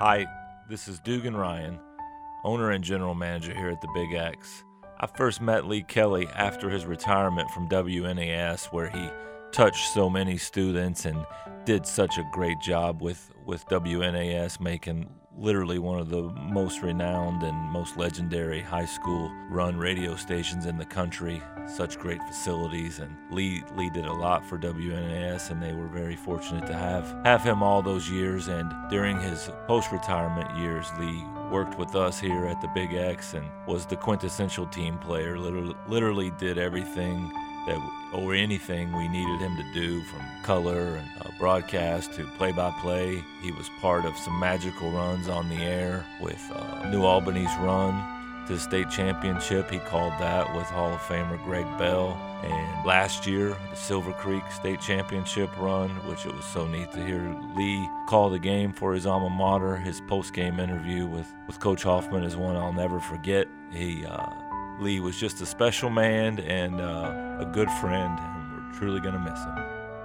Hi, this is Dugan Ryan, owner and general manager here at the Big X. I first met Lee Kelly after his retirement from WNAS, where he touched so many students and did such a great job with WNAS, making literally one of the most renowned and most legendary high school run radio stations in the country. Such great facilities, and Lee did a lot for WNAS, and they were very fortunate to have him all those years. And during his post-retirement years, Lee worked with us here at the Big X and was the quintessential team player. Literally did everything or anything we needed him to do, from color and broadcast to play-by-play. He was part of some magical runs on the air with New Albany's run to the state championship. He called that with Hall of Famer Greg Bell. And last year, the Silver Creek state championship run, which it was so neat to hear Lee call the game for his alma mater. His post-game interview with Coach Hoffman is one I'll never forget. Lee was just a special man and a good friend, and we're truly going to miss him.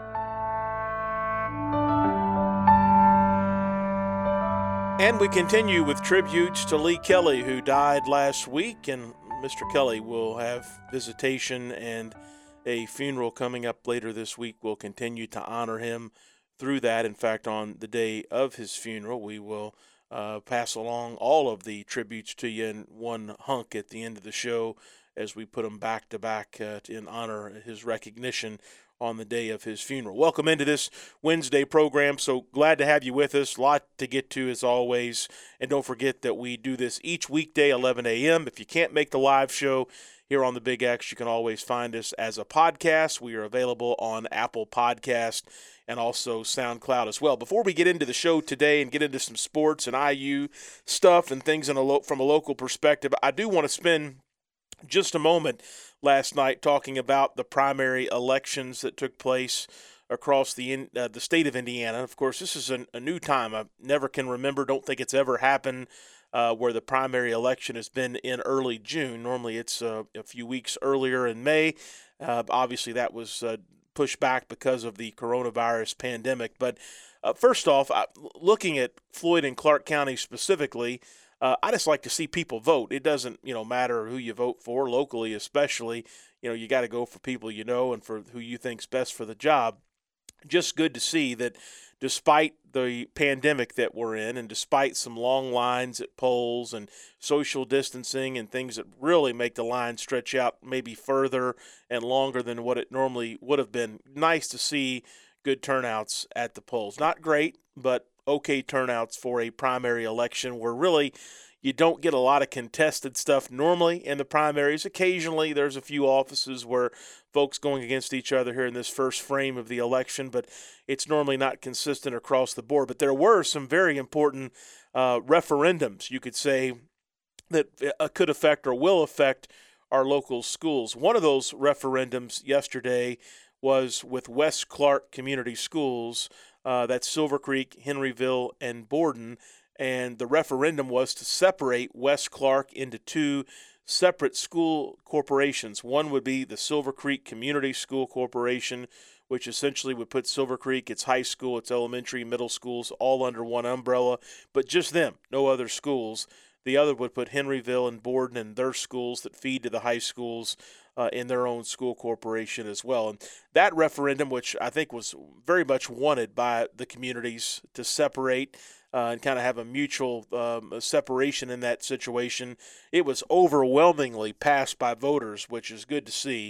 And we continue with tributes to Lee Kelly, who died last week, and Mr. Kelly will have visitation and a funeral coming up later this week. We'll continue to honor him through that. In fact, on the day of his funeral, we will pass along all of the tributes to you in one hunk at the end of the show as we put them back to back in honor of his recognition on the day of his funeral. Welcome into this Wednesday program. So glad to have you with us. A lot to get to as always. And don't forget that we do this each weekday, 11 a.m. If you can't make the live show here on the Big X, you can always find us as a podcast. We are available on Apple Podcast and also SoundCloud as well. Before we get into the show today and get into some sports and IU stuff and things from a local perspective, I do want to spend just a moment last night talking about the primary elections that took place across the state of Indiana. Of course, this is a new time. I never can remember, don't think it's ever happened where the primary election has been in early June. Normally it's a few weeks earlier in May. Obviously that was pushed back because of the coronavirus pandemic. But first off, looking at Floyd and Clark County specifically, I just like to see people vote. It doesn't, matter who you vote for, locally especially. You got to go for people and for who you think's best for the job. Just good to see that despite the pandemic that we're in, and despite some long lines at polls and social distancing and things that really make the line stretch out maybe further and longer than what it normally would have been, nice to see good turnouts at the polls. Not great, but okay turnouts for a primary election where really you don't get a lot of contested stuff normally in the primaries. Occasionally there's a few offices where folks going against each other here in this first frame of the election, but it's normally not consistent across the board. But there were some very important referendums, you could say, that could affect or will affect our local schools. One of those referendums yesterday was with West Clark Community Schools. That's Silver Creek, Henryville, and Borden. And the referendum was to separate West Clark into two separate school corporations. One would be the Silver Creek Community School Corporation, which essentially would put Silver Creek, its high school, its elementary, middle schools, all under one umbrella, but just them, no other schools. The other would put Henryville and Borden and their schools that feed to the high schools in their own school corporation as well. And that referendum, which I think was very much wanted by the communities to separate and kind of have a mutual separation in that situation, it was overwhelmingly passed by voters, which is good to see.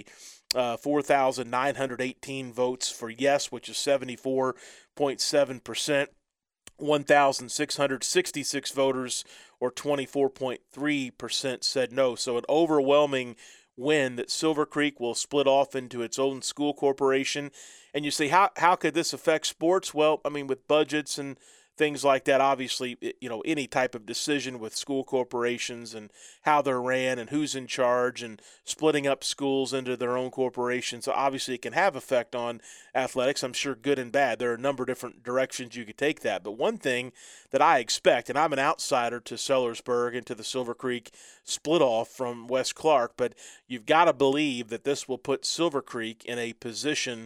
4,918 votes for yes, which is 74.7%. 1,666 voters, or 24.3%, said no. So an overwhelming win that Silver Creek will split off into its own school corporation. And you say, how could this affect sports? Well, with budgets and things like that, obviously, any type of decision with school corporations and how they're ran and who's in charge and splitting up schools into their own corporations, so obviously it can have effect on athletics. I'm sure good and bad. There are a number of different directions you could take that. But one thing that I expect, and I'm an outsider to Sellersburg and to the Silver Creek split off from West Clark, but you've got to believe that this will put Silver Creek in a position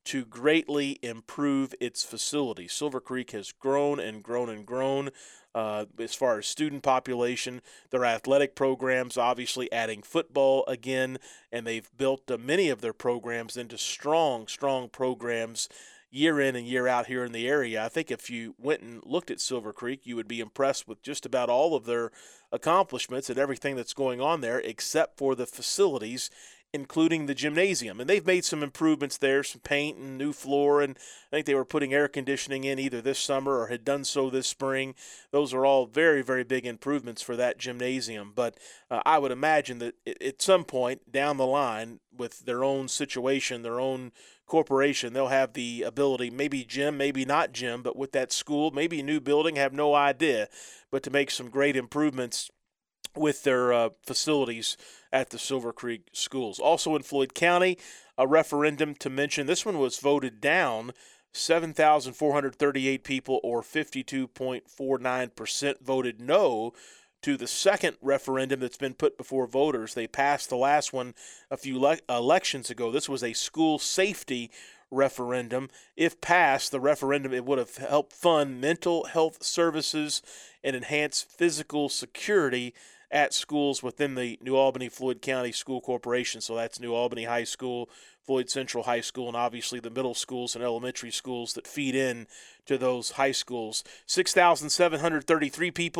to greatly improve its facilities. Silver Creek has grown and grown and grown as far as student population. Their athletic programs, obviously adding football again, and they've built many of their programs into strong programs year in and year out here in the area. I think if you went and looked at Silver Creek, you would be impressed with just about all of their accomplishments and everything that's going on there, except for the facilities, including the gymnasium. And they've made some improvements there, some paint and new floor, and I think they were putting air conditioning in either this summer or had done so this spring. Those are all very, very big improvements for that gymnasium. But I would imagine that at some point down the line, with their own situation, their own corporation, they'll have the ability, maybe gym, maybe not gym, but with that school, maybe a new building, have no idea, but to make some great improvements with their facilities at the Silver Creek schools. Also in Floyd County, a referendum to mention. This one was voted down. 7,438 people, or 52.49%, voted no to the second referendum that's been put before voters. They passed the last one a few elections ago. This was a school safety referendum. If passed, the referendum, it would have helped fund mental health services and enhance physical security at schools within the New Albany Floyd County School Corporation. So that's New Albany High School, Floyd Central High School, and obviously the middle schools and elementary schools that feed in to those high schools. 6,733 people,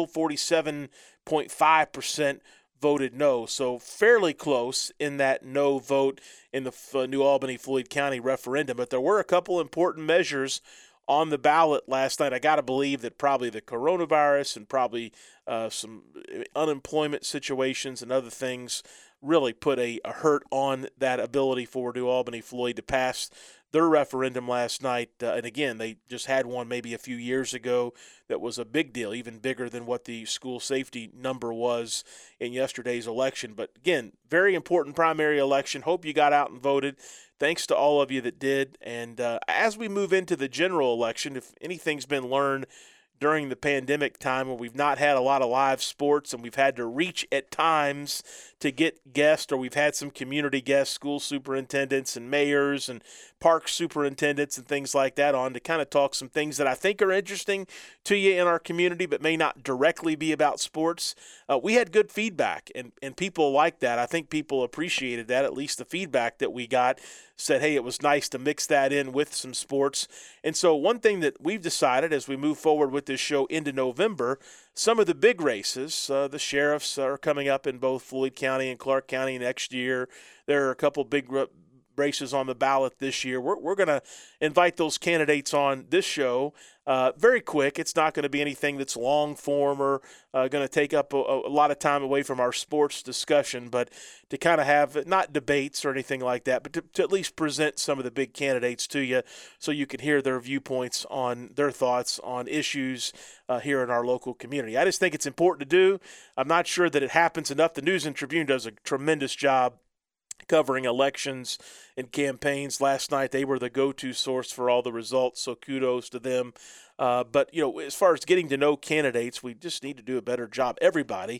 47.5% voted no. So fairly close in that no vote in the New Albany Floyd County referendum. But there were a couple important measures on the ballot last night. I got to believe that probably the coronavirus and probably some unemployment situations and other things really put a hurt on that ability for New Albany Floyd to pass their referendum last night. And again, they just had one maybe a few years ago that was a big deal, even bigger than what the school safety number was in yesterday's election. But again, very important primary election. Hope you got out and voted. Thanks to all of you that did. And as we move into the general election, if anything's been learned during the pandemic time, where we've not had a lot of live sports and we've had to reach at times to get guests, or we've had some community guests, school superintendents and mayors and park superintendents and things like that on to kind of talk some things that I think are interesting to you in our community but may not directly be about sports. We had good feedback, and people liked that. I think people appreciated that, at least the feedback that we got said, hey, it was nice to mix that in with some sports. And so one thing that we've decided as we move forward with this show into November, some of the big races, the sheriffs are coming up in both Floyd County and Clark County next year. There are a couple big races on the ballot this year. We're going to invite those candidates on this show very quick. It's not going to be anything that's long form or going to take up a lot of time away from our sports discussion, but to kind of have not debates or anything like that, but to at least present some of the big candidates to you so you can hear their viewpoints on their thoughts on issues here in our local community. I just think it's important to do. I'm not sure that it happens enough. The News and Tribune does a tremendous job covering elections and campaigns. Last night, they were the go-to source for all the results, so kudos to them. But, as far as getting to know candidates, we just need to do a better job, everybody,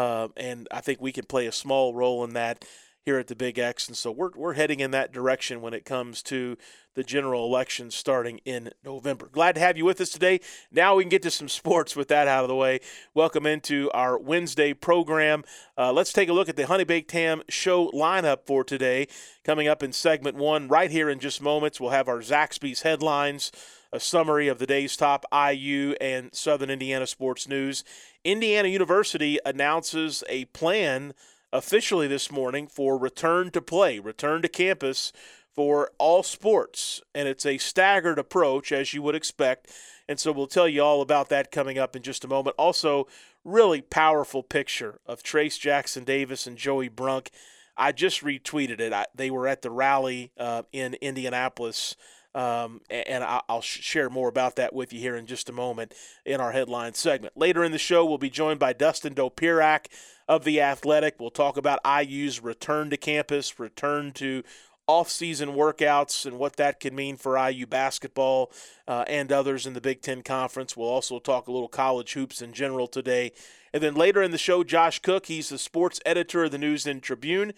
and I think we can play a small role in that here at the Big X, and so we're heading in that direction when it comes to the general election starting in November. Glad to have you with us today. Now we can get to some sports with that out of the way. Welcome into our Wednesday program. Let's take a look at the Honey Baked Ham show lineup for today. Coming up in segment 1, right here in just moments, we'll have our Zaxby's headlines, a summary of the day's top IU and Southern Indiana sports news. Indiana University announces a plan officially this morning for return to play, return to campus for all sports, and it's a staggered approach, as you would expect, and so we'll tell you all about that coming up in just a moment. Also, really powerful picture of Trace Jackson Davis and Joey Brunk. I just retweeted it. They were at the rally in Indianapolis, and I'll share more about that with you here in just a moment in our headline segment. Later in the show, we'll be joined by Dustin Dopirak of The Athletic. We'll talk about IU's return to campus, return to off-season workouts, and what that could mean for IU basketball and others in the Big Ten Conference. We'll also talk a little college hoops in general today. And then later in the show, Josh Cook, he's the sports editor of the News and Tribune.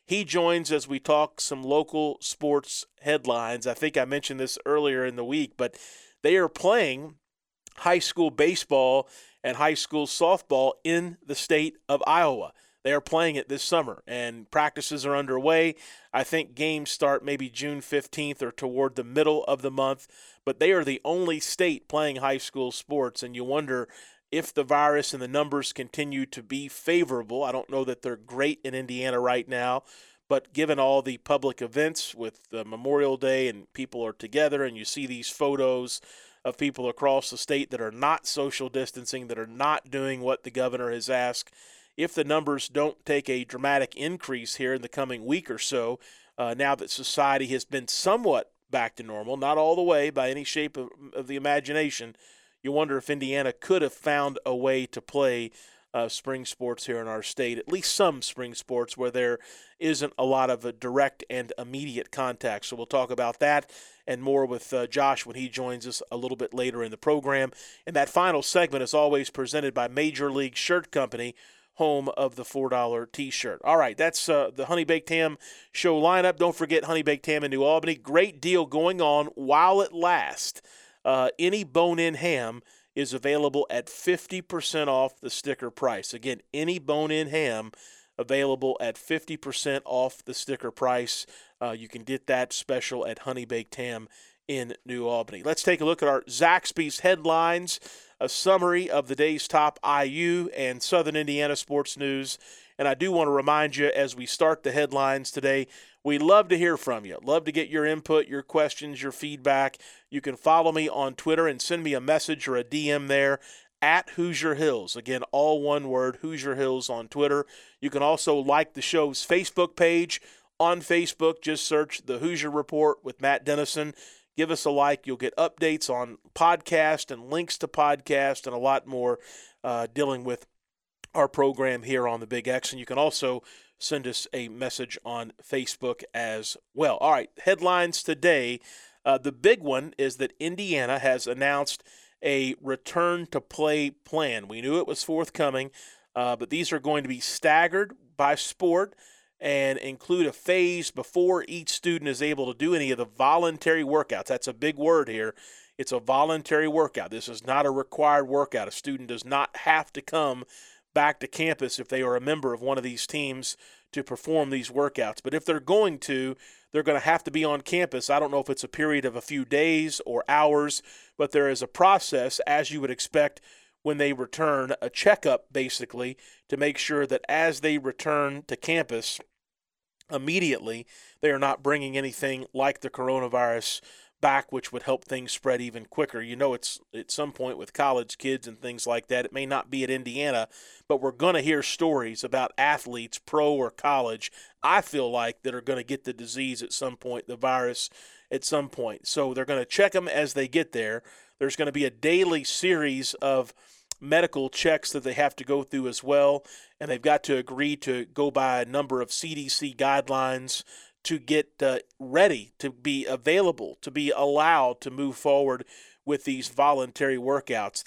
He joins as we talk some local sports headlines. I think I mentioned this earlier in the week, but they are playing high school baseball and high school softball in the state of Iowa. They are playing it this summer, and practices are underway. I think games start maybe June 15th or toward the middle of the month, but they are the only state playing high school sports, and you wonder if the virus and the numbers continue to be favorable. I don't know that they're great in Indiana right now, but given all the public events with Memorial Day and people are together and you see these photos of people across the state that are not social distancing, that are not doing what the governor has asked, if the numbers don't take a dramatic increase here in the coming week or so, now that society has been somewhat back to normal, not all the way by any shape of the imagination, you wonder if Indiana could have found a way to play spring sports here in our state, at least some spring sports where there isn't a lot of direct and immediate contact. So we'll talk about that and more with Josh when he joins us a little bit later in the program. And that final segment is always presented by Major League Shirt Company, home of the $4 T-shirt. All right, that's the Honey Baked Ham show lineup. Don't forget Honey Baked Ham in New Albany. Great deal going on while it lasts. Any bone-in ham is available at 50% off the sticker price. Again, any bone-in ham available at 50% off the sticker price. You can get that special at Honey Baked Ham in New Albany. Let's take a look at our Zaxby's headlines, a summary of the day's top IU and Southern Indiana sports news. And I do want to remind you as we start the headlines today, we love to hear from you. Love to get your input, your questions, your feedback. You can follow me on Twitter and send me a message or a DM there at Hoosier Hills. Again, all one word, Hoosier Hills on Twitter. You can also like the show's Facebook page. On Facebook, just search The Hoosier Report with Matt Dennison. Give us a like. You'll get updates on podcast and links to podcast and a lot more dealing with our program here on the Big X. And you can also send us a message on Facebook as well. All right, headlines today. The big one is that Indiana has announced a return-to-play plan. We knew it was forthcoming, but these are going to be staggered by sport and include a phase before each student is able to do any of the voluntary workouts. That's a big word here. It's a voluntary workout. This is not a required workout. A student does not have to come back to campus if they are a member of one of these teams to perform these workouts. But if they're going to, they're going to have to be on campus. I don't know if it's a period of a few days or hours, but there is a process, as you would expect when they return, a checkup basically to make sure that as they return to campus immediately, they are not bringing anything like the coronavirus back, which would help things spread even quicker. You know, it's at some point with college kids and things like that. It may not be at Indiana, but we're going to hear stories about athletes, pro or college, I feel like, that are going to get the disease at some point, the virus at some point. So they're going to check them as they get there. There's going to be a daily series of medical checks that they have to go through as well, and they've got to agree to go by a number of CDC guidelines to get ready, to be available, to be allowed to move forward with these voluntary workouts.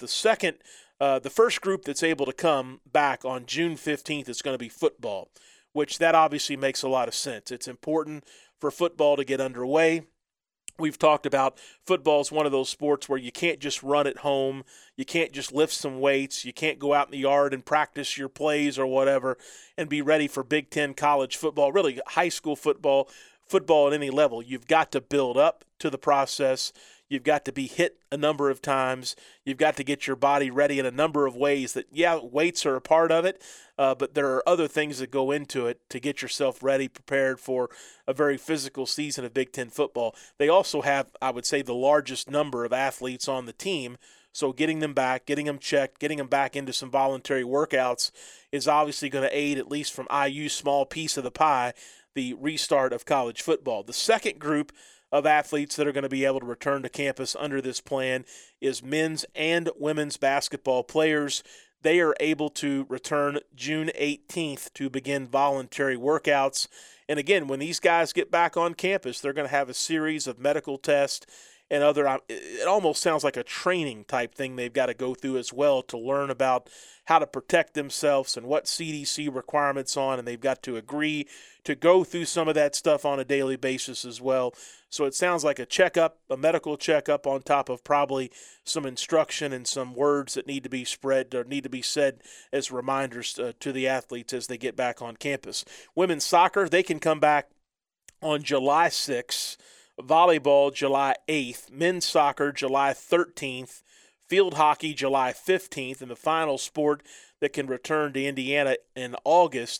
The first group that's able to come back on June 15th is going to be football, which that obviously makes a lot of sense. It's important for football to get underway. We've talked about football is one of those sports where you can't just run at home. You can't just lift some weights. You can't go out in the yard and practice your plays or whatever and be ready for Big Ten college football, really high school football at any level. You've got to build up to the process. You've got to be hit a number of times. You've got to get your body ready in a number of ways that, yeah, weights are a part of it, but there are other things that go into it to get yourself ready, prepared for a very physical season of Big Ten football. They also have, I would say, the largest number of athletes on the team, so getting them back, getting them checked, getting them back into some voluntary workouts is obviously going to aid, at least from IU's small piece of the pie, the restart of college football. The second group of athletes that are going to be able to return to campus under this plan is men's and women's basketball players. They are able to return June 18th to begin voluntary workouts. And again, when these guys get back on campus, they're going to have a series of medical tests and other. It almost sounds like a training type thing they've got to go through as well to learn about how to protect themselves and what CDC requirements on, and they've got to agree to go through some of that stuff on a daily basis as well. So it sounds like a checkup, a medical checkup, on top of probably some instruction and some words that need to be spread or need to be said as reminders to the athletes as they get back on campus. Women's soccer, they can come back on July 6th, volleyball July 8th, men's soccer July 13th, field hockey July 15th, and the final sport that can return to Indiana in August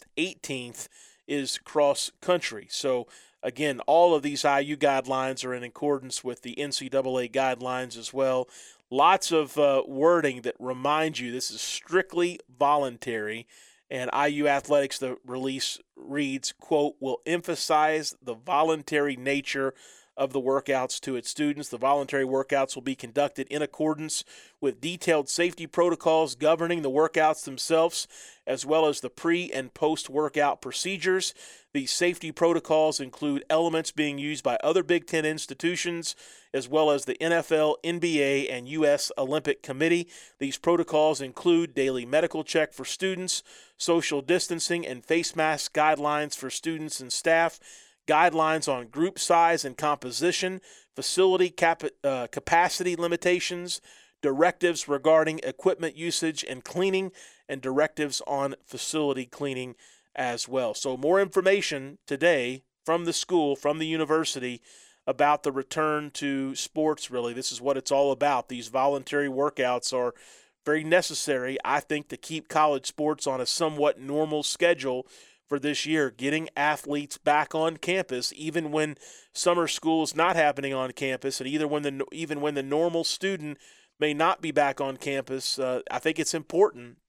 18th, is cross country. So again, all of these IU guidelines are in accordance with the NCAA guidelines as well. Lots of wording that reminds you this is strictly voluntary. And IU Athletics, the release reads, quote, will emphasize the voluntary nature of the workouts to its students. The voluntary workouts will be conducted in accordance with detailed safety protocols governing the workouts themselves, as well as the pre- and post-workout procedures. These safety protocols include elements being used by other Big Ten institutions, as well as the NFL, NBA, and U.S. Olympic Committee. These protocols include daily medical check for students, social distancing and face mask guidelines for students and staff, guidelines on group size and composition, facility capacity limitations, directives regarding equipment usage and cleaning, and directives on facility cleaning as well. So more information today from the school, from the university, about the return to sports, really. This is what it's all about. These voluntary workouts are very necessary, I think, to keep college sports on a somewhat normal schedule for this year, getting athletes back on campus, even when summer school is not happening on campus, and even when the normal student may not be back on campus. I think it's important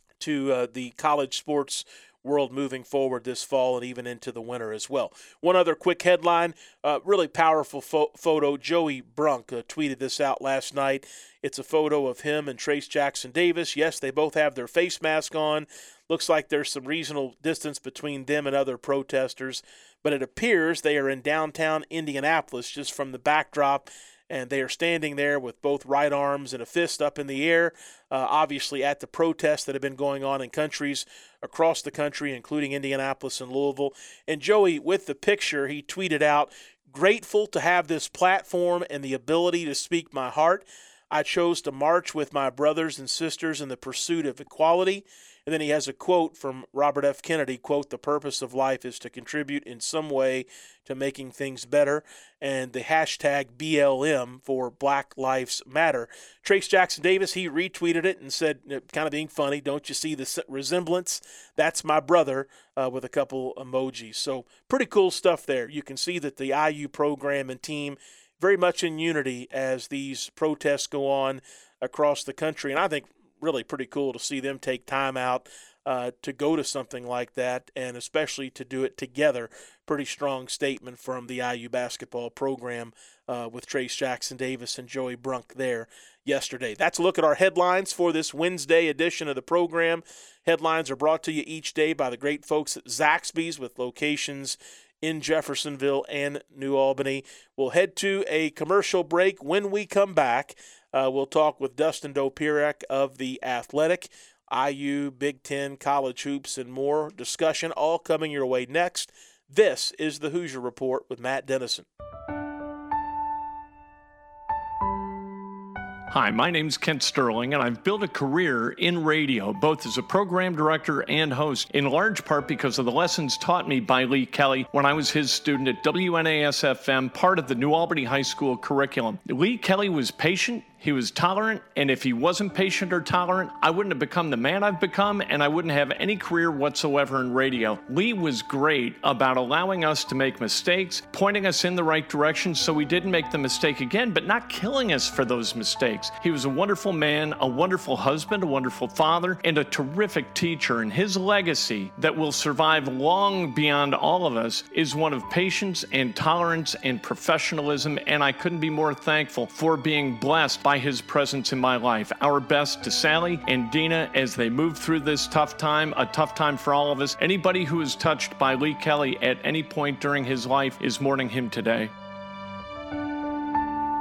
to the college sports world moving forward this fall and even into the winter as well. One other quick headline, really powerful photo. Joey Brunk tweeted this out last night. It's a photo of him and Trace Jackson Davis. Yes, they both have their face mask on. Looks like there's some reasonable distance between them and other protesters, but it appears they are in downtown Indianapolis just from the backdrop, and they are standing there with both right arms and a fist up in the air, obviously at the protests that have been going on in countries across the country, including Indianapolis and Louisville. And Joey, with the picture, he tweeted out, "Grateful to have this platform and the ability to speak my heart. I chose to march with my brothers and sisters in the pursuit of equality." And then he has a quote from Robert F. Kennedy, quote, "The purpose of life is to contribute in some way to making things better," and the hashtag BLM for Black Lives Matter. Trace Jackson Davis, he retweeted it and said, kind of being funny, "Don't you see the resemblance? That's my brother," with a couple emojis. So pretty cool stuff there. You can see that the IU program and team very much in unity as these protests go on across the country. And I think really pretty cool to see them take time out to go to something like that, and especially to do it together. Pretty strong statement from the IU basketball program with Trace Jackson Davis and Joey Brunk there yesterday. That's a look at our headlines for this Wednesday edition of the program. Headlines are brought to you each day by the great folks at Zaxby's, with locations in Jeffersonville and New Albany. We'll head to a commercial break. When we come back, we'll talk with Dustin Dopirak of The Athletic, IU, Big Ten, college hoops, and more discussion all coming your way next. This is the Hoosier Report with Matt Dennison. Hi, my name's Kent Sterling, and I've built a career in radio, both as a program director and host, in large part because of the lessons taught me by Lee Kelly when I was his student at WNAS-FM, part of the New Albany High School curriculum. Lee Kelly was patient, he was tolerant, and if he wasn't patient or tolerant, I wouldn't have become the man I've become, and I wouldn't have any career whatsoever in radio. Lee was great about allowing us to make mistakes, pointing us in the right direction so we didn't make the mistake again, but not killing us for those mistakes. He was a wonderful man, a wonderful husband, a wonderful father, and a terrific teacher, and his legacy that will survive long beyond all of us is one of patience and tolerance and professionalism, and I couldn't be more thankful for being blessed by his presence in my life. Our best to Sally and Dina as they move through this tough time, a tough time for all of us. Anybody who is touched by Lee Kelly at any point during his life is mourning him today.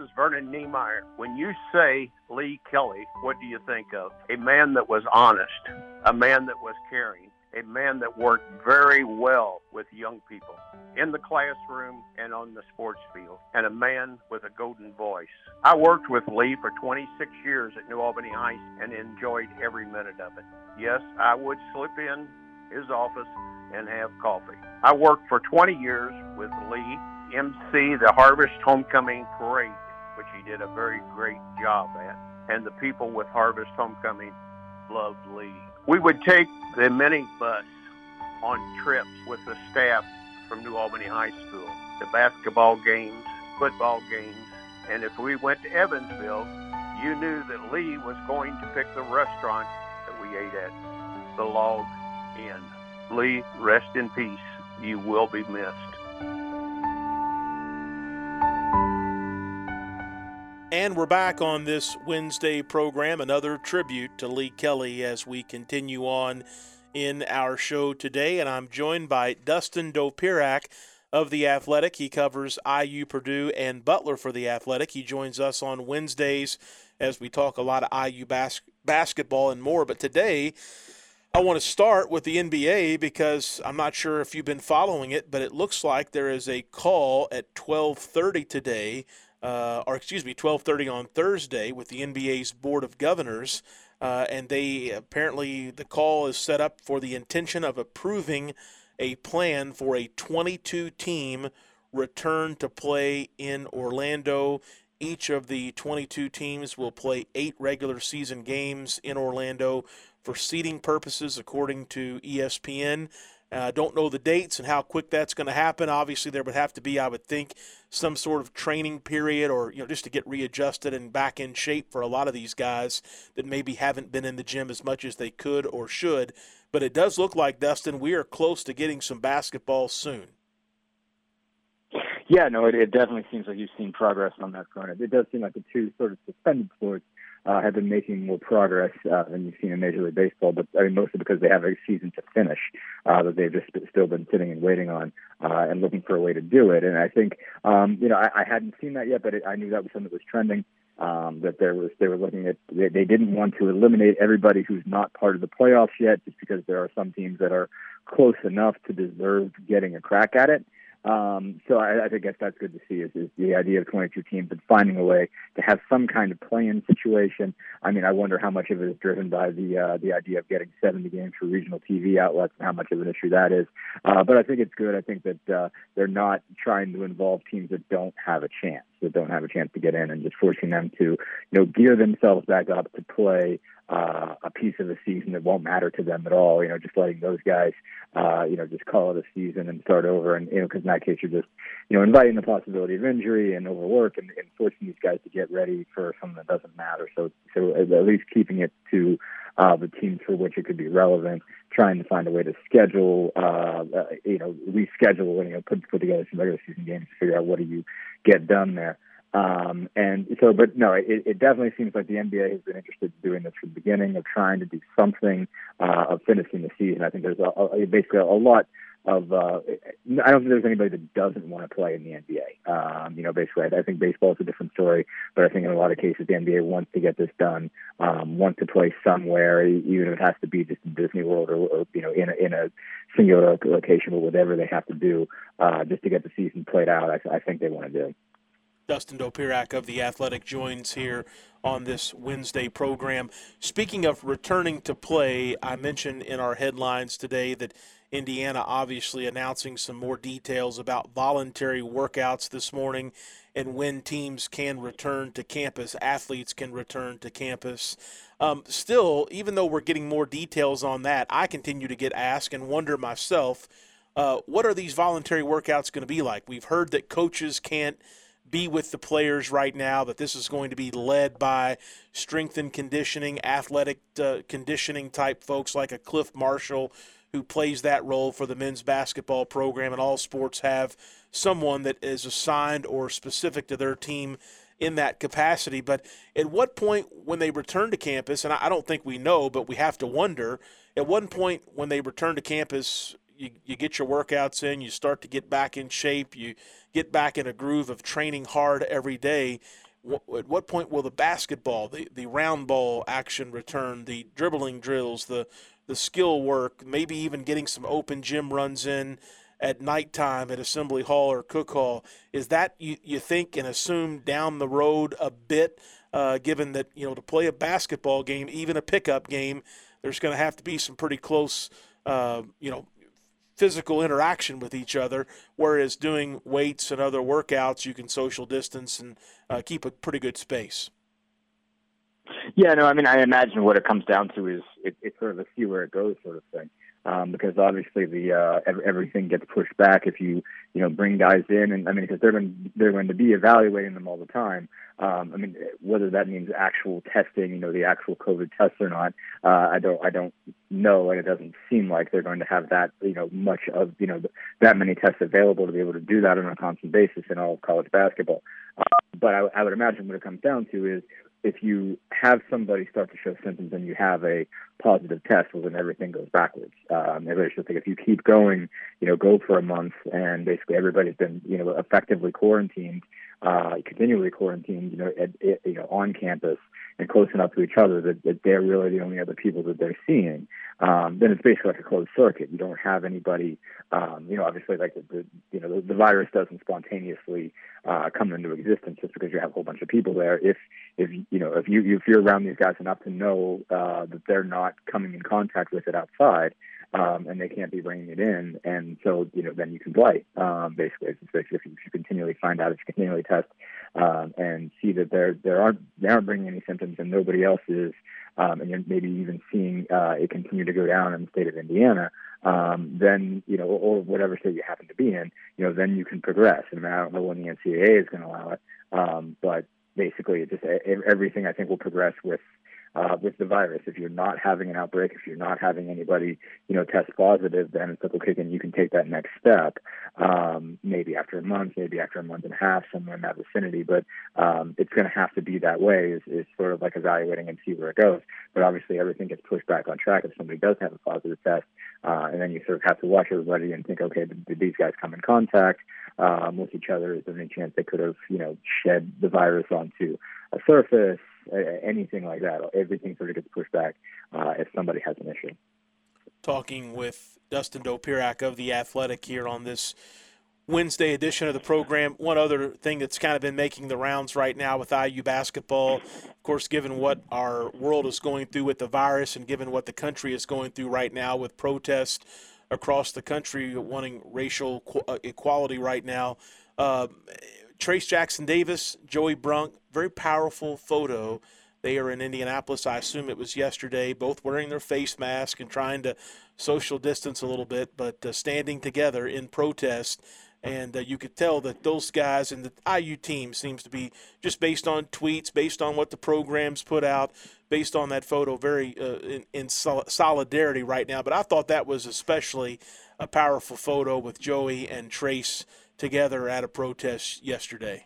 is Vernon Niemeyer. When you say Lee Kelly, what do you think of? A man that was honest, a man that was caring, a man that worked very well with young people in the classroom and on the sports field, and a man with a golden voice. I worked with Lee for 26 years at New Albany High and enjoyed every minute of it. Yes, I would slip in his office and have coffee. I worked for 20 years with Lee, MC the Harvest Homecoming Parade, which he did a very great job at, and the people with Harvest Homecoming loved Lee. We would take the minibus on trips with the staff from New Albany High School, the basketball games, football games, and if we went to Evansville, you knew that Lee was going to pick the restaurant that we ate at, the Log Inn. Lee, rest in peace. You will be missed. And we're back on this Wednesday program, another tribute to Lee Kelly as we continue on in our show today. And I'm joined by Dustin Dopirak of The Athletic. He covers IU, Purdue, and Butler for The Athletic. He joins us on Wednesdays as we talk a lot of IU basketball and more. But today, I want to start with the NBA because I'm not sure if you've been following it, but it looks like there is a call at 12:30 today, 12:30 on Thursday with the NBA's Board of Governors, and the call is set up for the intention of approving a plan for a 22-team return to play in Orlando. Each of the 22 teams will play 8 regular season games in Orlando for seeding purposes, according to ESPN. Don't know the dates and how quick that's going to happen. Obviously, there would have to be, I would think, some sort of training period or, just to get readjusted and back in shape for a lot of these guys that maybe haven't been in the gym as much as they could or should. But it does look like, Dustin, we are close to getting some basketball soon. Yeah, no, it definitely seems like you've seen progress on that front. It does seem like the two sort of suspended sports have been making more progress than you've seen in Major League Baseball, but I mean, mostly because they have a season to finish that they've just still been sitting and waiting on and looking for a way to do it. And I think, I hadn't seen that yet, but I knew that was something that was trending, that they were looking at, they didn't want to eliminate everybody who's not part of the playoffs yet, just because there are some teams that are close enough to deserve getting a crack at it. So I think that's good to see is the idea of 22 teams and finding a way to have some kind of play-in situation. I mean, I wonder how much of it is driven by the idea of getting 70 games for regional TV outlets and how much of an issue that is. But I think it's good. I think that they're not trying to involve teams that don't have a chance to get in and just forcing them to, gear themselves back up to play a piece of a season that won't matter to them at all, just letting those guys, just call it a season and start over. And, because in that case, you're just, inviting the possibility of injury and overwork and forcing these guys to get ready for something that doesn't matter. So at least keeping it to the teams for which it could be relevant, trying to find a way to schedule, reschedule, put together some regular season games to figure out what do you get done there. It definitely seems like the NBA has been interested in doing this from the beginning, of trying to do something, of finishing the season. I think there's basically a lot of, I don't think there's anybody that doesn't want to play in the NBA. Basically, I think baseball is a different story, but I think in a lot of cases, the NBA wants to get this done, wants to play somewhere, even if it has to be just in Disney World or in a singular location or whatever they have to do, just to get the season played out. I think they want to do. Dustin Dopirak of The Athletic joins here on this Wednesday program. Speaking of returning to play, I mentioned in our headlines today that Indiana obviously announcing some more details about voluntary workouts this morning and when teams can return to campus, athletes can return to campus. Still, even though we're getting more details on that, I continue to get asked and wonder myself, what are these voluntary workouts going to be like? We've heard that coaches can't be with the players right now, that this is going to be led by strength and conditioning, athletic conditioning type folks like a Cliff Marshall who plays that role for the men's basketball program, and all sports have someone that is assigned or specific to their team in that capacity. But at what point when they return to campus, and I don't think we know, but we have to wonder, at one point when they return to campus, you get your workouts in, you start to get back in shape, you get back in a groove of training hard every day. at what point will the basketball, the round ball action return, the dribbling drills, the skill work, maybe even getting some open gym runs in at nighttime at Assembly Hall or Cook Hall? Is that, you think and assume, down the road a bit, given that, to play a basketball game, even a pickup game, there's going to have to be some pretty close, physical interaction with each other, whereas doing weights and other workouts, you can social distance and keep a pretty good space. Yeah, no, I mean, I imagine what it comes down to is it's sort of a see where it goes sort of thing. Because obviously everything gets pushed back if you bring guys in, and I mean, because they're going to be evaluating them all the time. I mean, whether that means actual testing, the actual COVID tests or not, I don't know, and it doesn't seem like they're going to have that much of that many tests available to be able to do that on a constant basis in all of college basketball. But I would imagine what it comes down to is, if you have somebody start to show symptoms and you have a positive test, well, then everything goes backwards. Everybody's just like, if you keep going, go for a month, and basically everybody's been, effectively quarantined, continually quarantined, on campus and close enough to each other that they're really the only other people that they're seeing, then it's basically like a closed circuit. You don't have anybody, obviously, like the virus doesn't spontaneously come into existence just because you have a whole bunch of people there. If you're around these guys enough to know that they're not coming in contact with it outside, and they can't be bringing it in, and so then you can play. Basically, if you continually find out, if you continually test and see that they aren't bringing any symptoms and nobody else is, and you're maybe even seeing it continue to go down in the state of Indiana, then or whatever state you happen to be in, then you can progress. And I don't know when the NCAA is going to allow it, but basically, it just everything I think will progress with the virus. If you're not having an outbreak, if you're not having anybody, test positive, then it's like, okay, then you can take that next step, maybe after a month, maybe after a month and a half, somewhere in that vicinity. But it's going to have to be that way, is sort of like evaluating and see where it goes. But obviously, everything gets pushed back on track if somebody does have a positive test, and then you sort of have to watch everybody and think, okay, did these guys come in contact with each other? Is there any chance they could have, shed the virus onto a surface? Anything like that. Everything sort of gets pushed back if somebody has an issue. Talking with Dustin Dopirak of The Athletic here on this Wednesday edition of the program. One other thing that's kind of been making the rounds right now with IU basketball, of course, given what our world is going through with the virus and given what the country is going through right now with protests across the country wanting racial equality right now, Trayce Jackson-Davis, Joey Brunk, very powerful photo. They are in Indianapolis. I assume it was yesterday, both wearing their face mask and trying to social distance a little bit, but standing together in protest. And you could tell that those guys and the IU team seems to be, just based on tweets, based on what the programs put out, based on that photo, very in solidarity right now. But I thought that was especially a powerful photo with Joey and Trayce together at a protest yesterday.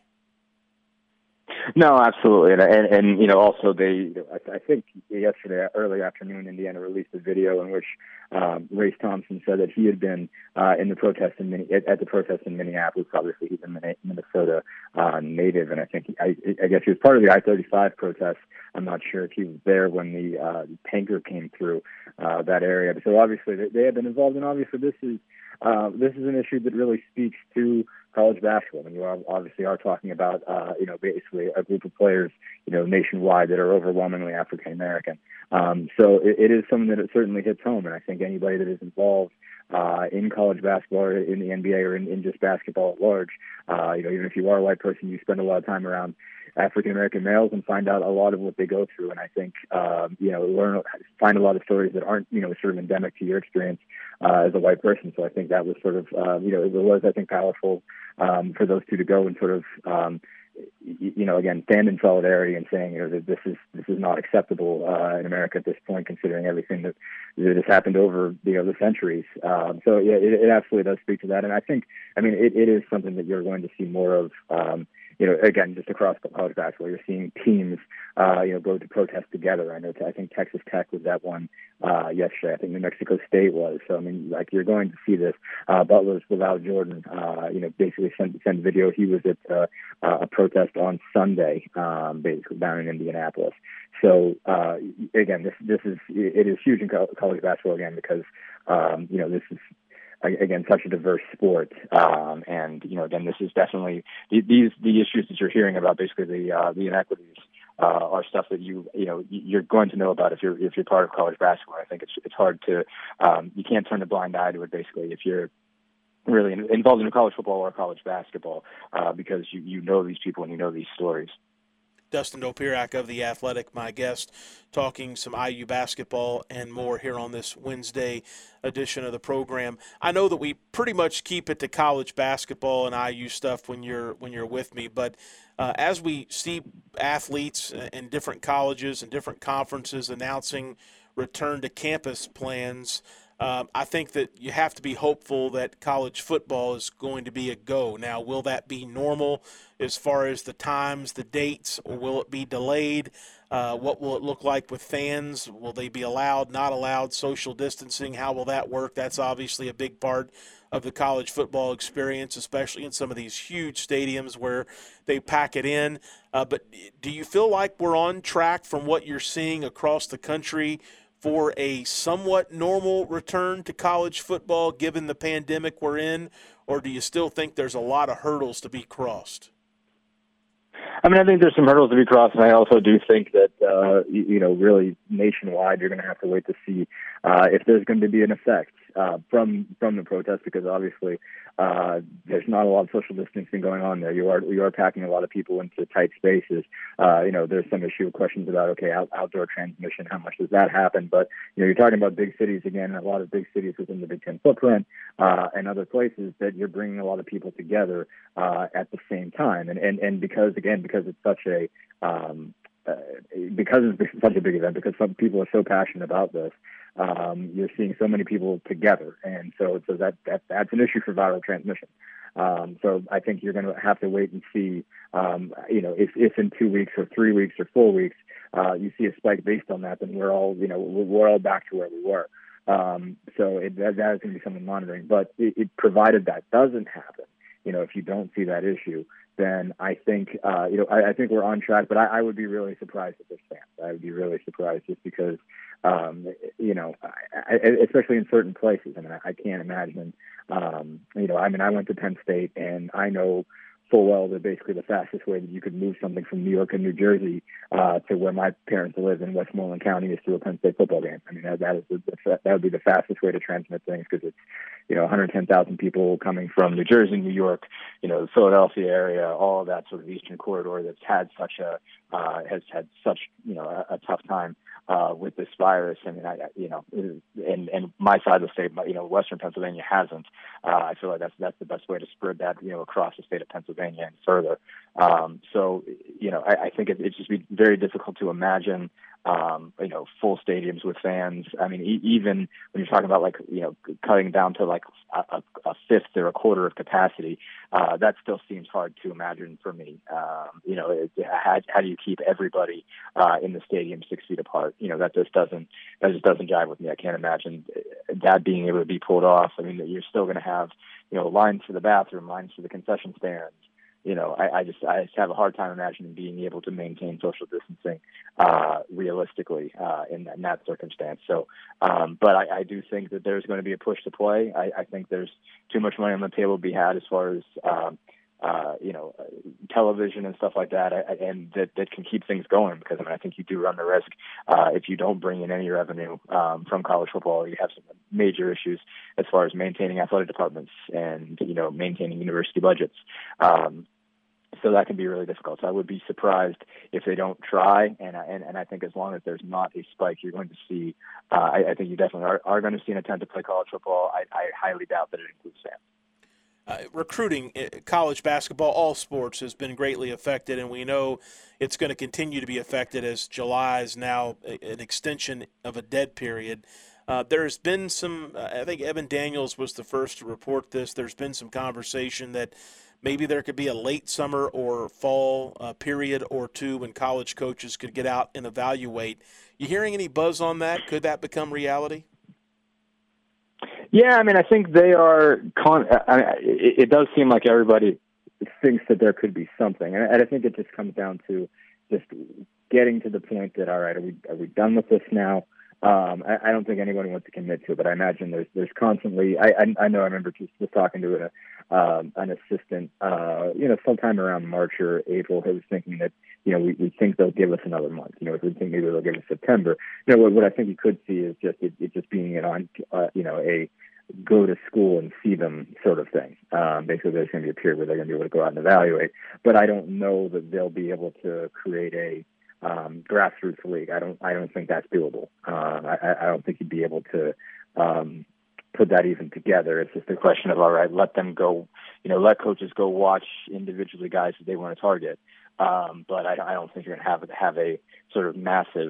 No, absolutely, and also I think yesterday early afternoon, Indiana released a video in which Race Thompson said that he had been at the protest in Minneapolis. Obviously, he's a Minnesota native, and I guess he was part of the I-35 protest. I'm not sure if he was there when the tanker came through that area. So obviously, they have been involved, and obviously, this is an issue that really speaks to college basketball. I mean, you obviously are talking about, basically a group of players, nationwide that are overwhelmingly African American. So it is something that it certainly hits home. And I think anybody that is involved in college basketball or in the NBA or in just basketball at large, even if you are a white person, you spend a lot of time around African American males and find out a lot of what they go through. And I think, find a lot of stories that aren't, sort of endemic to your experience as a white person. So I think that was sort of, it was, I think, powerful for those two to go and sort of, again, stand in solidarity and saying, that this is not acceptable in America at this point, considering everything that has happened over the centuries. So yeah, it absolutely does speak to that. And I think, it is something that you're going to see more of again, just across college basketball, you're seeing teams, go to protest together. I think Texas Tech was that one yesterday. I think New Mexico State was. So, I mean, like, you're going to see this. Butler's without Jordan, basically sent video. He was at a protest on Sunday, basically down in Indianapolis. So, again, it is huge in college basketball, again, because, this is, again, such a diverse sport. And, again, this is definitely the issues that you're hearing about, basically the inequities, are stuff that you're going to know about if you're part of college basketball. I think it's hard to, you can't turn a blind eye to it, basically, if you're really involved in college football or college basketball, because you know these people and you know these stories. Dustin Dopirak of The Athletic, my guest, talking some IU basketball and more here on this Wednesday edition of the program. I know that we pretty much keep it to college basketball and IU stuff when you're with me, but as we see athletes in different colleges and different conferences announcing return to campus plans, I think that you have to be hopeful that college football is going to be a go. Now, will that be normal as far as the times, the dates, or will it be delayed? What will it look like with fans? Will they be allowed, not allowed, social distancing? How will that work? That's obviously a big part of the college football experience, especially in some of these huge stadiums where they pack it in. But do you feel like we're on track from what you're seeing across the country for a somewhat normal return to college football given the pandemic we're in, or do you still think there's a lot of hurdles to be crossed? I mean, I think there's some hurdles to be crossed, and I also do think that, really nationwide, you're going to have to wait to see if there's going to be an effect from the protest, because obviously there's not a lot of social distancing going on there. You are packing a lot of people into tight spaces. There's some issue of questions about, outdoor transmission, how much does that happen? But, you're talking about big cities again, a lot of big cities within the Big Ten footprint and other places that you're bringing a lot of people together at the same time. And because it's such a big event, because some people are so passionate about this, you're seeing so many people together, and so that's an issue for viral transmission. So I think you're going to have to wait and see, if in 2 weeks or 3 weeks or 4 weeks you see a spike based on that, then we're all back to where we were. So that is going to be something monitoring. But it provided that doesn't happen, if you don't see that issue, then I think, I think we're on track. But I would be really surprised if this stands. I would be really surprised just because, especially in certain places. I mean, I can't imagine. I went to Penn State, and I know full well that basically the fastest way that you could move something from New York and New Jersey to where my parents live in Westmoreland County is through a Penn State football game. I mean, that would be the fastest way to transmit things, because it's 110,000 people coming from New Jersey, New York, the Philadelphia area, all of that sort of eastern corridor that's had such a tough time with this virus. I mean, and my side of the state, Western Pennsylvania hasn't. I feel like that's the best way to spread that, across the state of Pennsylvania and further. I think it'd just be very difficult to imagine, full stadiums with fans. I mean, even when you're talking about cutting down to a fifth or a quarter of capacity, that still seems hard to imagine for me. How do you keep everybody in the stadium 6 feet apart? That just doesn't jive with me. I can't imagine that being able to be pulled off. I mean, you're still going to have lines for the bathroom, lines for the concession stands. I just have a hard time imagining being able to maintain social distancing realistically in that circumstance. So, but I do think that there's going to be a push to play. I think there's too much money on the table to be had as far as television and stuff like that, and that can keep things going, because I think you do run the risk if you don't bring in any revenue from college football. You have some major issues as far as maintaining athletic departments and maintaining university budgets. So that can be really difficult. So I would be surprised if they don't try. And I think as long as there's not a spike, you're going to see. I think you definitely are going to see an attempt to play college football. I highly doubt that it includes fans. Recruiting, college basketball, all sports has been greatly affected, and we know it's going to continue to be affected as July is now an extension of a dead period. There's been some, I think Evan Daniels was the first to report this, there's been some conversation that maybe there could be a late summer or fall period or two when college coaches could get out and evaluate. You hearing any buzz on that? Could that become reality? Yeah, I mean, I think they are. It does seem like everybody thinks that there could be something, and I think it just comes down to just getting to the point that, all right, are we done with this now? I don't think anyone wants to commit to it, but I imagine there's constantly. I know I remember just talking to an assistant, sometime around March or April, who was thinking that we think they'll give us another month. We think maybe they'll give us September. What I think you could see is just it just being a go to school and see them sort of thing. Basically, there's going to be a period where they're going to be able to go out and evaluate, but I don't know that they'll be able to create a grassroots league. I don't think that's doable. I don't think you'd be able to put that even together. It's just a question of, all right, let them go, let coaches go watch individually guys that they want to target. But I don't think you're going to have a sort of massive,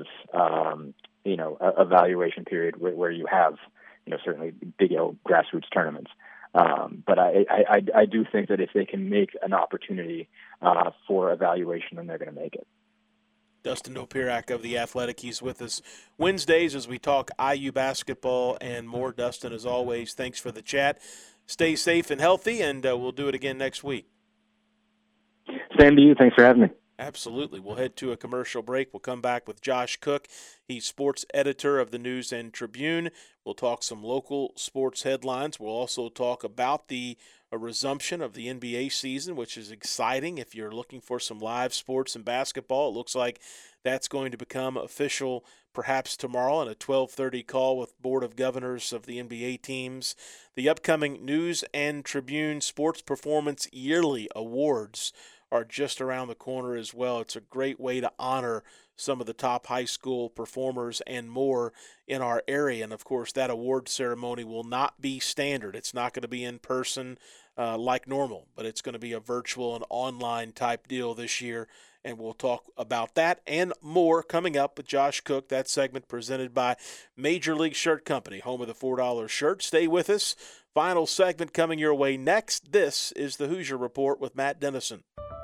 evaluation period where you have, certainly big grassroots tournaments. But I do think that if they can make an opportunity for evaluation, then they're going to make it. Dustin Dopirak of The Athletic. He's with us Wednesdays as we talk IU basketball and more. Dustin, as always, thanks for the chat. Stay safe and healthy, and we'll do it again next week. Same to you. Thanks for having me. Absolutely. We'll head to a commercial break. We'll come back with Josh Cook. He's sports editor of the News and Tribune. We'll talk some local sports headlines. We'll also talk about the resumption of the NBA season, which is exciting. If you're looking for some live sports and basketball, it looks like that's going to become official perhaps tomorrow in a 12:30 call with Board of Governors of the NBA teams. The upcoming News and Tribune Sports Performance Yearly Awards are just around the corner as well. It's a great way to honor some of the top high school performers and more in our area. And, of course, that award ceremony will not be standard. It's not going to be in person like normal, but it's going to be a virtual and online type deal this year. And we'll talk about that and more coming up with Josh Cook. That segment presented by Major League Shirt Company, home of the $4 shirt. Stay with us. Final segment coming your way next. This is the Hoosier Report with Matt Dennison.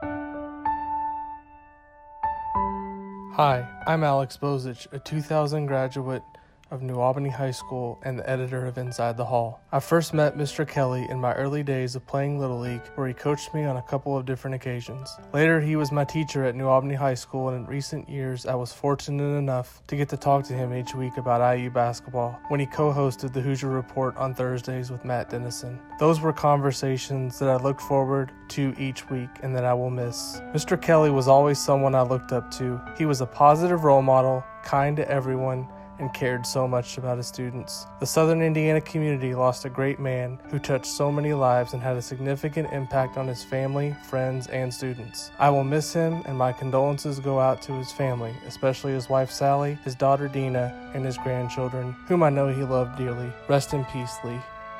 Hi, I'm Alex Bozich, a 2000 graduate of New Albany High School and the editor of Inside the Hall. I first met Mr. Kelly in my early days of playing Little League, where he coached me on a couple of different occasions. Later, he was my teacher at New Albany High School, and in recent years, I was fortunate enough to get to talk to him each week about IU basketball when he co-hosted the Hoosier Report on Thursdays with Matt Dennison. Those were conversations that I looked forward to each week and that I will miss. Mr. Kelly was always someone I looked up to. He was a positive role model, kind to everyone, and cared so much about his students. The Southern Indiana community lost a great man who touched so many lives and had a significant impact on his family, friends, and students. I will miss him, and my condolences go out to his family, especially his wife Sally, his daughter Dina, and his grandchildren, whom I know he loved dearly. Rest in peace, Lee.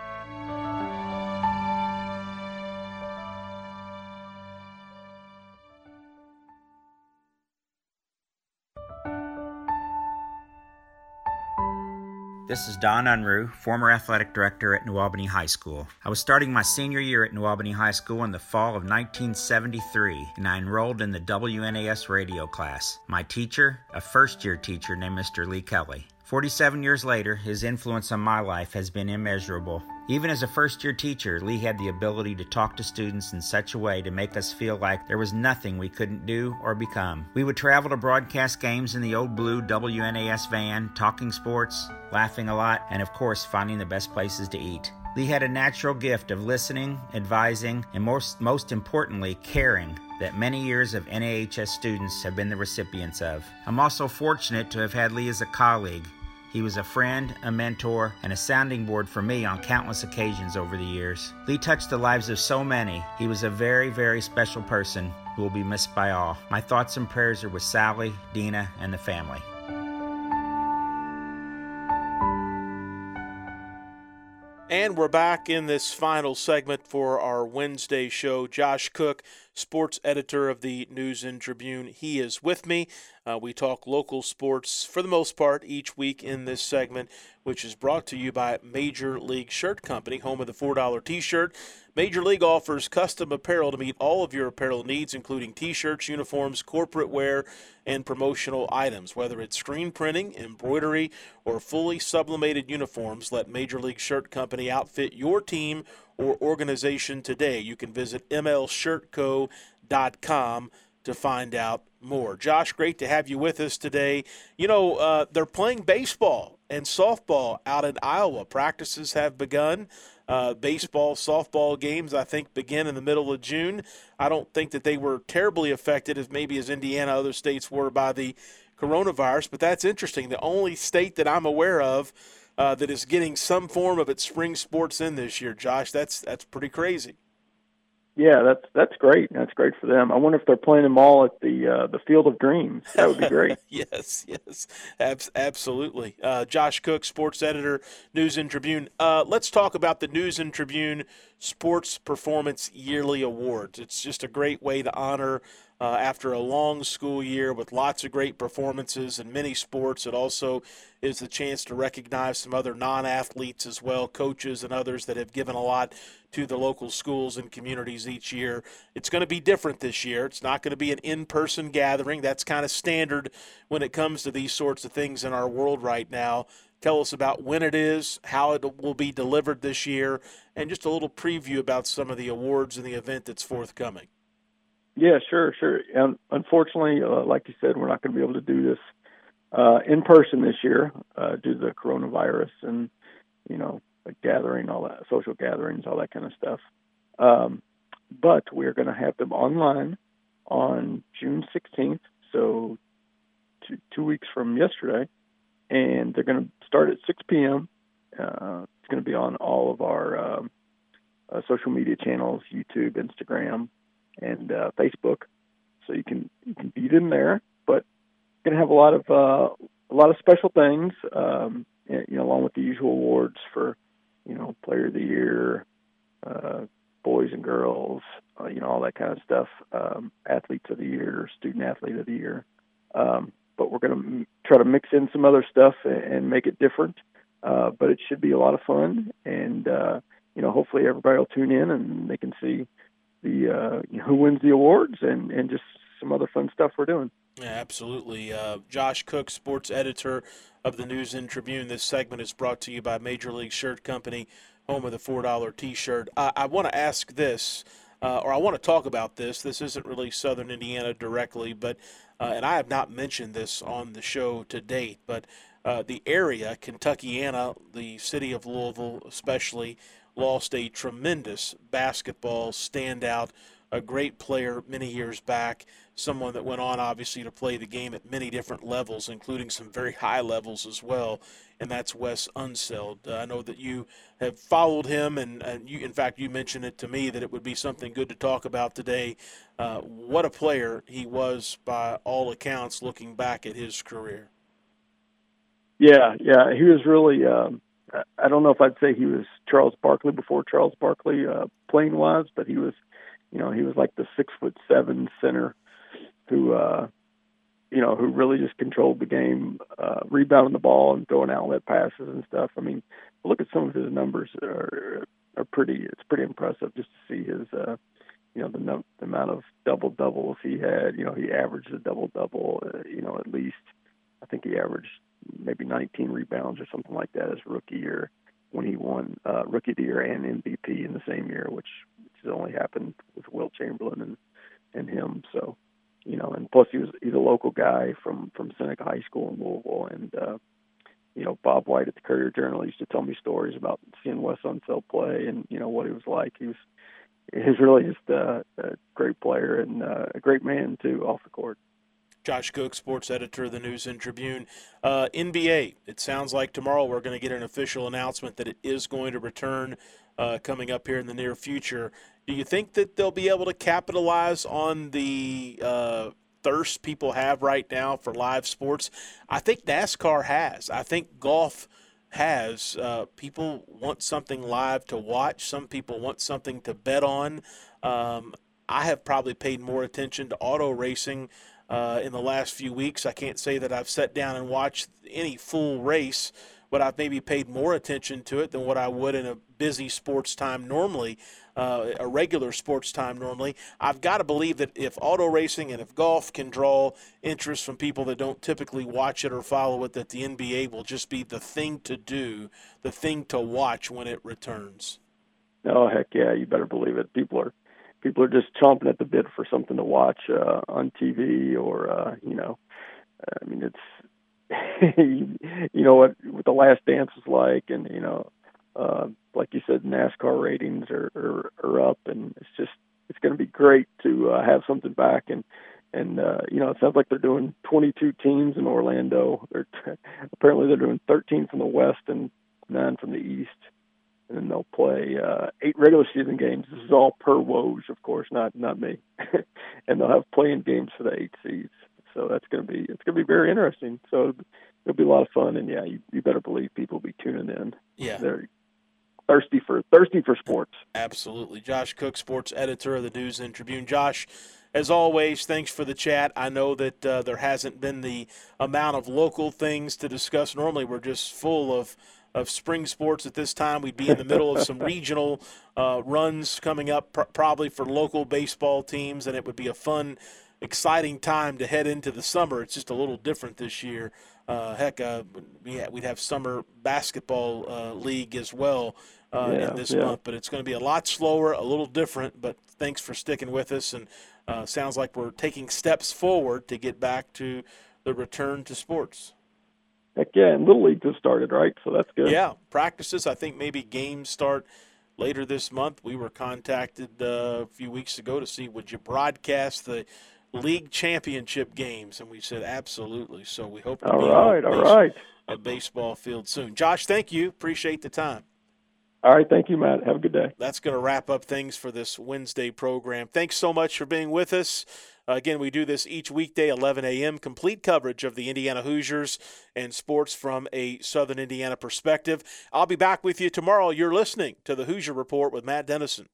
This is Don Unruh, former athletic director at New Albany High School. I was starting my senior year at New Albany High School in the fall of 1973, and I enrolled in the WNAS radio class. My teacher, a first-year teacher named Mr. Lee Kelly. 47 years later, his influence on my life has been immeasurable. Even as a first-year teacher, Lee had the ability to talk to students in such a way to make us feel like there was nothing we couldn't do or become. We would travel to broadcast games in the old blue WNAS van, talking sports, laughing a lot, and of course, finding the best places to eat. Lee had a natural gift of listening, advising, and most importantly, caring that many years of NAHS students have been the recipients of. I'm also fortunate to have had Lee as a colleague. He was a friend, a mentor, and a sounding board for me on countless occasions over the years. Lee touched the lives of so many. He was a very, very special person who will be missed by all. My thoughts and prayers are with Sally, Dina, and the family. And we're back in this final segment for our Wednesday show. Josh Cook sports editor of the News and Tribune. He is with me. We talk local sports for the most part each week in this segment, which is brought to you by Major League Shirt Company, home of the $4 T-shirt. Major League offers custom apparel to meet all of your apparel needs, including T-shirts, uniforms, corporate wear, and promotional items. Whether it's screen printing, embroidery, or fully sublimated uniforms, let Major League Shirt Company outfit your team or organization today. You can visit mlshirtco.com to find out more. Josh, great to have you with us today. You know, they're playing baseball and softball out in Iowa. Practices have begun. Baseball, softball games, I think, begin in the middle of June. I don't think that they were terribly affected as Indiana, other states were by the coronavirus, but that's interesting. The only state that I'm aware of that is getting some form of its spring sports in this year, Josh, that's pretty crazy. Yeah, that's great. That's great for them. I wonder if they're playing them all at the Field of Dreams. That would be great. Yes, absolutely. Josh Cook, sports editor, News and Tribune. Let's talk about the News and Tribune Sports Performance Yearly Awards. It's just a great way to honor, after a long school year with lots of great performances in many sports. It also is the chance to recognize some other non-athletes as well, coaches and others that have given a lot to the local schools and communities each year. It's going to be different this year. It's not going to be an in-person gathering. That's kind of standard when it comes to these sorts of things in our world right now. Tell us about when it is, how it will be delivered this year, and just a little preview about some of the awards and the event that's forthcoming. Yeah, sure. And unfortunately, like you said, we're not going to be able to do this in person this year due to the coronavirus and, like gathering, all that, social gatherings, all that kind of stuff. But we're going to have them online on June 16th, so 2 weeks from yesterday, and they're going to start at 6 p.m. It's going to be on all of our social media channels, YouTube, Instagram, and Facebook, so you can beat them there. But going to have a lot of special things, along with the usual awards for, Player of the Year, boys and girls, all that kind of stuff, Athletes of the Year, Student Athlete of the Year. But we're going to try to mix in some other stuff and make it different. But it should be a lot of fun, and hopefully everybody will tune in and they can see the who wins the awards and just some other fun stuff we're doing. Yeah, absolutely. Josh Cook, sports editor of the News and Tribune. This segment is brought to you by Major League Shirt Company, home of the $4 T-shirt. I want to ask this, or I want to talk about this. This isn't really Southern Indiana directly, but and I have not mentioned this on the show to date, but the area, Kentuckiana, the city of Louisville especially, lost a tremendous basketball standout, a great player many years back, someone that went on obviously to play the game at many different levels, including some very high levels as well, and that's Wes Unseld. I know that you have followed him, and you, in fact, you mentioned it to me that it would be something good to talk about today. What a player he was by all accounts looking back at his career. Yeah, he was really I don't know if I'd say he was Charles Barkley before Charles Barkley playing wise, but he was, he was like the 6'7" center who really just controlled the game, rebounding the ball and throwing outlet passes and stuff. I mean, look at some of his numbers are pretty. It's pretty impressive just to see his, the amount of double-doubles he had. He averaged a double-double, at least. I think he averaged maybe 19 rebounds or something like that his rookie year when he won Rookie of the Year and MVP in the same year, which has only happened with Wilt Chamberlain and him. So, and plus he's a local guy from Seneca High School in Louisville. And, Bob White at the Courier-Journal used to tell me stories about seeing Wes Unseld play and, what he was like. He's really just a great player and a great man, too, off the court. Josh Cook, sports editor of the News and Tribune. NBA, it sounds like tomorrow we're going to get an official announcement that it is going to return coming up here in the near future. Do you think that they'll be able to capitalize on the thirst people have right now for live sports? I think NASCAR has. I think golf has. People want something live to watch. Some people want something to bet on. I have probably paid more attention to auto racing in the last few weeks. I can't say that I've sat down and watched any full race, but I've maybe paid more attention to it than what I would in a busy sports time normally, a regular sports time normally. I've got to believe that if auto racing and if golf can draw interest from people that don't typically watch it or follow it, that the NBA will just be the thing to do, the thing to watch when it returns. Oh, heck yeah, you better believe it. People are just chomping at the bit for something to watch on TV or, I mean, it's, you know what The Last Dance is like, and, like you said, NASCAR ratings are up, and it's going to be great to have something back. And it sounds like they're doing 22 teams in Orlando. Apparently they're doing 13 from the West and 9 from the East. And then they'll play 8 regular season games. This is all per Woj, of course, not me. And they'll have playing games for the 8 seeds. So it's going to be very interesting. So it'll be a lot of fun. And yeah, you better believe people will be tuning in. Yeah, they're thirsty for sports. Absolutely. Josh Cook, sports editor of the News and Tribune. Josh, as always, thanks for the chat. I know that there hasn't been the amount of local things to discuss. Normally, we're just full of spring sports at this time. We'd be in the middle of some regional runs coming up, probably for local baseball teams, and it would be a fun, exciting time to head into the summer. It's just a little different this year. We'd have summer basketball league as well in this month, but it's going to be a lot slower, a little different, but thanks for sticking with us, and sounds like we're taking steps forward to get back to the return to sports. Heck yeah, and Little League just started, right? So that's good. Yeah, practices. I think maybe games start later this month. We were contacted a few weeks ago to see, would you broadcast the league championship games? And we said absolutely. So we hope to be on a baseball field soon. Josh, thank you. Appreciate the time. All right, thank you, Matt. Have a good day. That's going to wrap up things for this Wednesday program. Thanks so much for being with us. Again, we do this each weekday, 11 a.m., complete coverage of the Indiana Hoosiers and sports from a Southern Indiana perspective. I'll be back with you tomorrow. You're listening to the Hoosier Report with Matt Dennison.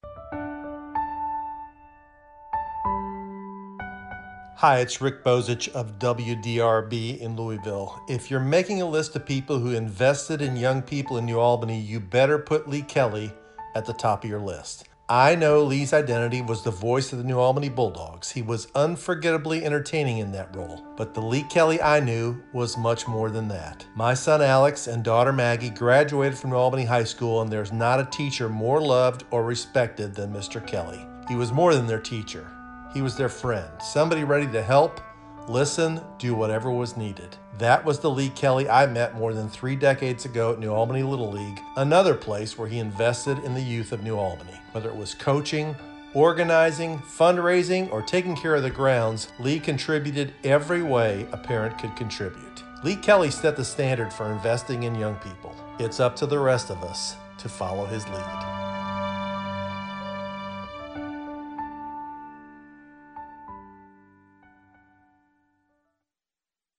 Hi, it's Rick Bozich of WDRB in Louisville. If you're making a list of people who invested in young people in New Albany, you better put Lee Kelly at the top of your list. I know Lee's identity was the voice of the New Albany Bulldogs. He was unforgettably entertaining in that role. But the Lee Kelly I knew was much more than that. My son Alex and daughter Maggie graduated from New Albany High School, and there's not a teacher more loved or respected than Mr. Kelly. He was more than their teacher. He was their friend, somebody ready to help, listen, do whatever was needed. That was the Lee Kelly I met more than 3 decades ago at New Albany Little League, another place where he invested in the youth of New Albany. Whether it was coaching, organizing, fundraising, or taking care of the grounds, Lee contributed every way a parent could contribute. Lee Kelly set the standard for investing in young people. It's up to the rest of us to follow his lead.